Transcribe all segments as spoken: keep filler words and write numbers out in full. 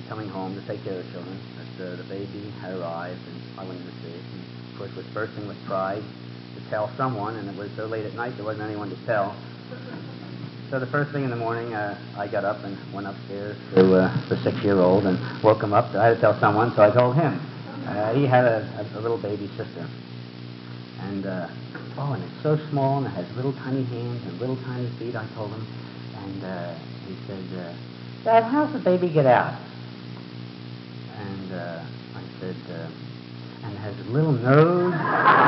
coming home to take care of the children, that uh, the baby had arrived, and I went in to see it, and of course was bursting with pride to tell someone, and it was so late at night there wasn't anyone to tell. So the first thing in the morning, uh, I got up and went upstairs to uh, the six-year-old and woke him up. I had to tell someone, so I told him. Uh, he had a, a, a little baby sister. And, uh, oh, and it's so small, and it has little tiny hands and little tiny feet, I told him. And uh, he said, uh, Dad, how's the baby get out? And uh, I said, uh, and it has a little nose.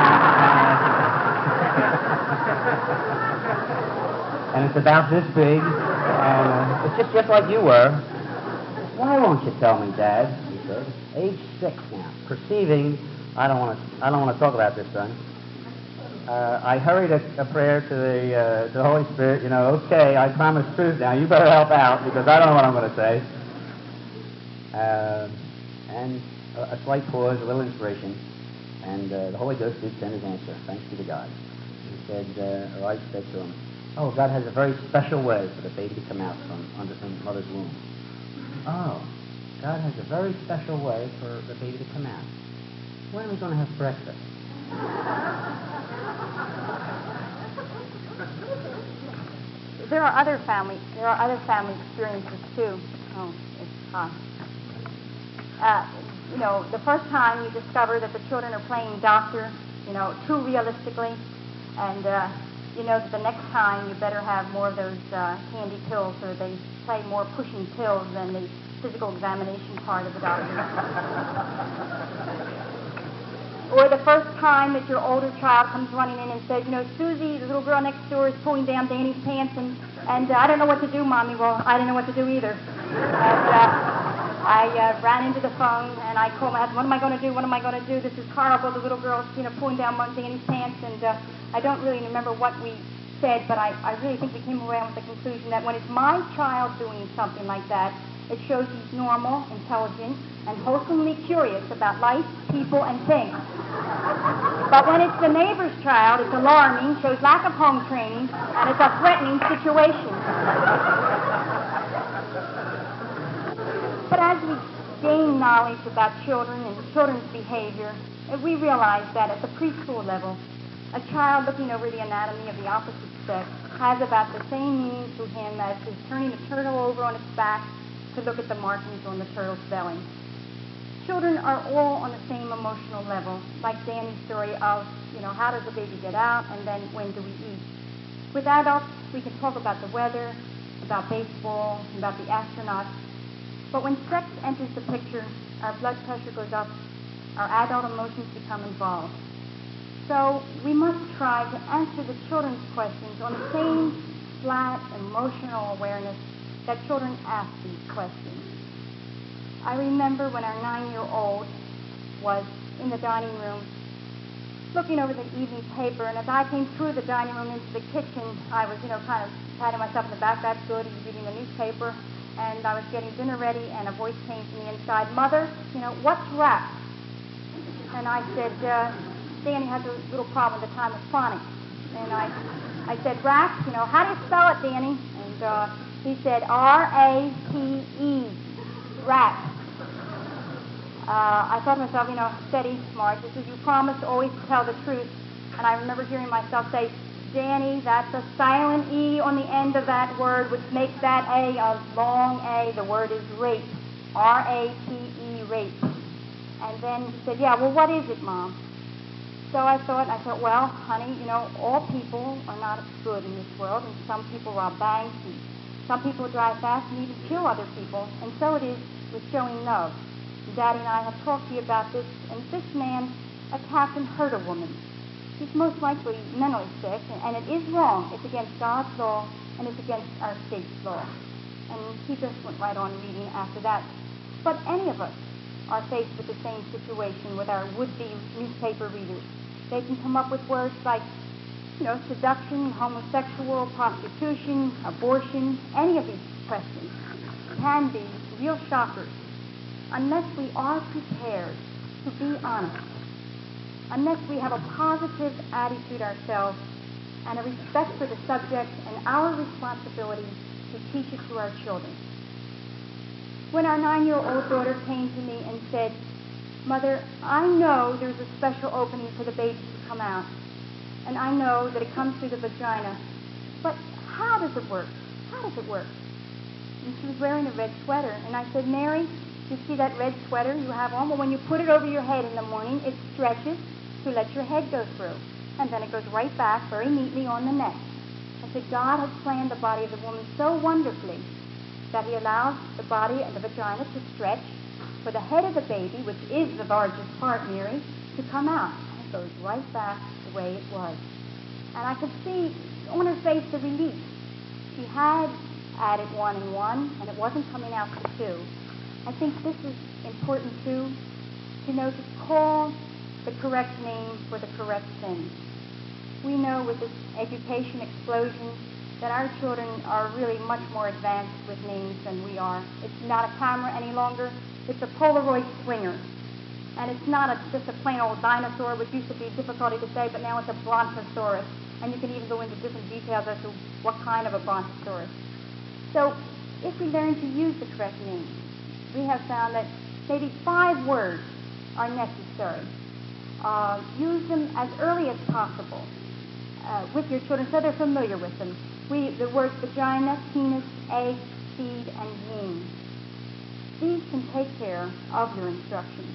And it's about this big, and uh, it's just, just like you were. Why won't you tell me, Dad? He said. Age six now. Perceiving, I don't want to. I don't want to talk about this, son. Uh, I hurried a, a prayer to the uh, to the Holy Spirit. You know, okay, I promise truth now. You better help out because I don't know what I'm going to say. Uh, and a, a slight pause, a little inspiration, and uh, the Holy Ghost did send his answer. Thanks be to God. He said, uh, or I said to him, oh, God has a very special way for the baby to come out from under the mother's womb. Oh, God has a very special way for the baby to come out. When are we going to have breakfast? There are other family. There are other family experiences too. Oh, it's hot. Uh, you know, the first time you discover that the children are playing doctor, you know, too realistically, and uh, you know that the next time you better have more of those uh, candy pills, or they play more pushing pills than the physical examination part of the doctor. Or the first time that your older child comes running in and says, you know, Susie, the little girl next door, is pulling down Danny's pants, and, and uh, I don't know what to do, Mommy. Well, I didn't know what to do either. And uh, I uh, ran into the phone, and I called my husband, what am I going to do? What am I going to do? This is horrible. The little girl's, you know, pulling down Danny's pants, and uh, I don't really remember what we said, but I, I really think we came around with the conclusion that when it's my child doing something like that, it shows he's normal, intelligent, and wholesomely curious about life, people, and things. But when it's the neighbor's child, it's alarming, shows lack of home training, and it's a threatening situation. But as we gain knowledge about children and children's behavior, we realize that at the preschool level, a child looking over the anatomy of the opposite sex has about the same meaning to him as is turning a turtle over on its back to look at the markings on the turtle's belly. Children are all on the same emotional level, like Danny's story of, you know, how does the baby get out, and then when do we eat. With adults, we can talk about the weather, about baseball, about the astronauts. But when sex enters the picture, our blood pressure goes up, our adult emotions become involved. So we must try to answer the children's questions on the same flat emotional awareness that children ask these questions. I remember when our nine-year-old was in the dining room looking over the evening paper, and as I came through the dining room into the kitchen, I was, you know, kind of patting myself on the back, that's good, he's reading the newspaper, and I was getting dinner ready, and a voice came from the inside, Mother, you know, what's rap? And I said, uh, Danny has a little problem at the time of phonics. And I I said, rap, you know, how do you spell it, Danny? And uh, he said, R A P E, rap. Uh, I thought to myself, you know, steady, smart. This is, you promised always to tell the truth. And I remember hearing myself say, Danny, that's a silent E on the end of that word, which makes that A a long A. The word is rape. R A P E, rape. And then he said, yeah, well, what is it, Mom? So I thought, I thought, well, honey, you know, all people are not good in this world, and some people rob banks, and some people drive fast and even kill other people, and so it is with showing love. Daddy and I have talked to you about this, and this man attacked and hurt a woman. He's most likely mentally sick, and it is wrong. It's against God's law, and it's against our state's law. And he just went right on reading after that. But any of us are faced with the same situation with our would-be newspaper readers. They can come up with words like, you know, seduction, homosexual, prostitution, abortion. Any of these questions can be real shockers unless we are prepared to be honest, unless we have a positive attitude ourselves and a respect for the subject and our responsibility to teach it to our children. when our nine-year-old daughter came to me and said, "Mother, I know there's a special opening for the baby to come out, and I know that it comes through the vagina, but how does it work? How does it work?" And she was wearing a red sweater, and I said, "Mary, you see that red sweater you have on? Well, when you put it over your head in the morning, it stretches to let your head go through, and then it goes right back very neatly on the neck." I said, God has planned the body of the woman so wonderfully that he allows the body and the vagina to stretch for the head of the baby, which is the largest part, Mary, to come out. And it goes right back the way it was. And I could see on her face the relief. She had added one and one, and it wasn't coming out to two. I think this is important, too, to know to call the correct name for the correct thing. We know with this education explosion that our children are really much more advanced with names than we are. It's not a camera any longer. It's a Polaroid swinger. And it's not a, just a plain old dinosaur, which used to be difficult to say, but now it's a brontosaurus. And you can even go into different details as to what kind of a brontosaurus. So if we learn to use the correct name, we have found that maybe five words are necessary. Uh, use them as early as possible uh, with your children so they're familiar with them. We, the words vagina, penis, egg, seed, and womb. These can take care of your instructions.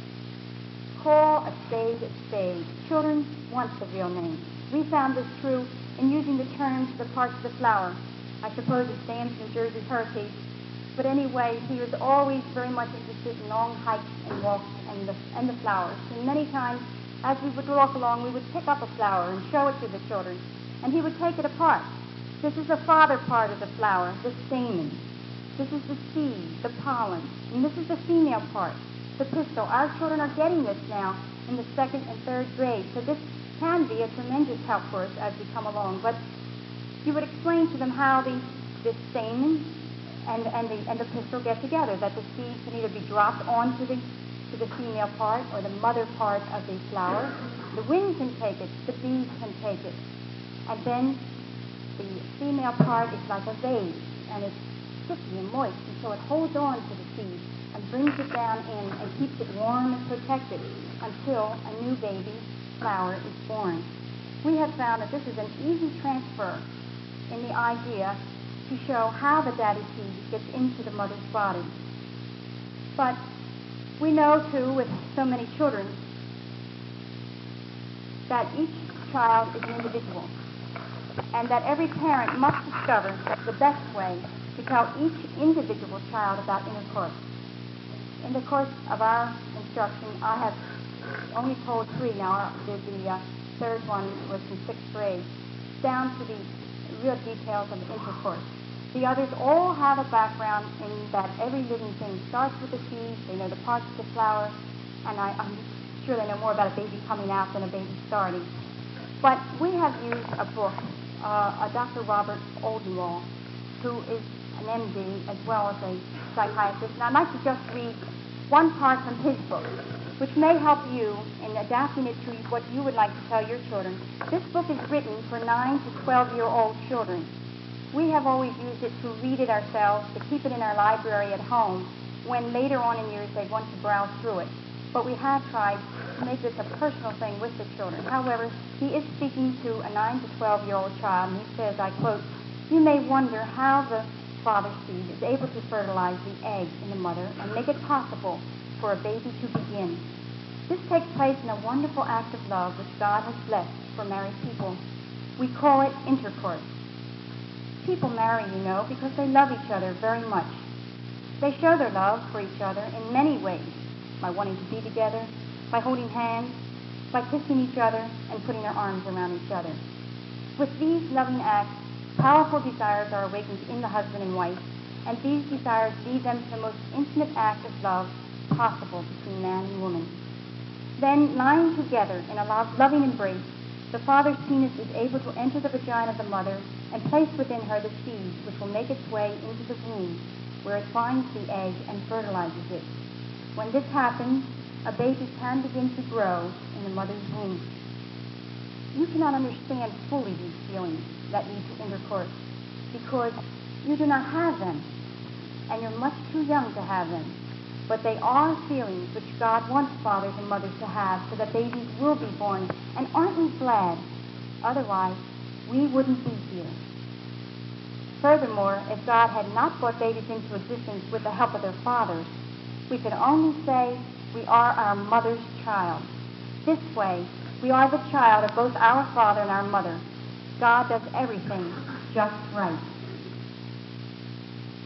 Call a spade a spade. Children want the real name. We found this true in using the terms the parts of the flower. I suppose it stands for Jersey Hurricane. But anyway, he was always very much interested in long hikes and walks and the, and the flowers. And many times, as we would walk along, we would pick up a flower and show it to the children. And he would take it apart. This is the father part of the flower, the stamen. This is the seed, the pollen. And this is the female part, the pistil. Our children are getting this now in the second and third grade. So this can be a tremendous help for us as we come along. But you would explain to them how the, the stamen and, and, the, and the pistil get together, that the seed can either be dropped onto the, to the female part or the mother part of the flower. The wind can take it, the bees can take it. And then the female part is like a vase, and it's sticky and moist, and so it holds on to the seed and brings it down in and keeps it warm and protected until a new baby flower is born. We have found that this is an easy transfer in the idea to show how the daddy seed gets into the mother's body. But we know, too, with so many children, that each child is an individual, and that every parent must discover the best way to tell each individual child about intercourse. In the course of our instruction, I have only told three now. The, the uh, third one was in sixth grade, down to the real details of intercourse. The others all have a background in that every living thing starts with the seed. They know the parts of the flower, and I, I'm sure they know more about a baby coming out than a baby starting. But we have used a book, uh, a Doctor Robert Oldenwall, who is an M D as well as a psychiatrist. And I'd like to just read one part from his book, which may help you in adapting it to what you would like to tell your children. This book is written for nine to twelve-year-old children. We have always used it to read it ourselves, to keep it in our library at home, when later on in years they want to browse through it. But we have tried to make this a personal thing with the children. However, he is speaking to a nine to twelve-year-old child, and he says, I quote, "You may wonder how the father seed is able to fertilize the egg in the mother and make it possible for a baby to begin. This takes place in a wonderful act of love which God has blessed for married people. We call it intercourse. People marry, you know, because they love each other very much. They show their love for each other in many ways, by wanting to be together, by holding hands, by kissing each other and putting their arms around each other. With these loving acts, powerful desires are awakened in the husband and wife, and these desires lead them to the most intimate act of love possible between man and woman. Then, lying together in a lo- loving embrace, the father's penis is able to enter the vagina of the mother and place within her the seed which will make its way into the womb, where it finds the egg and fertilizes it. When this happens, a baby can begin to grow in the mother's womb. You cannot understand fully these feelings that lead to intercourse because you do not have them. and you're much too young to have them. But they are feelings which God wants fathers and mothers to have so that babies will be born. And aren't we glad? Otherwise, we wouldn't be here. Furthermore, if God had not brought babies into existence with the help of their fathers, we could only say we are our mother's child. This way, we are the child of both our father and our mother. God does everything just right.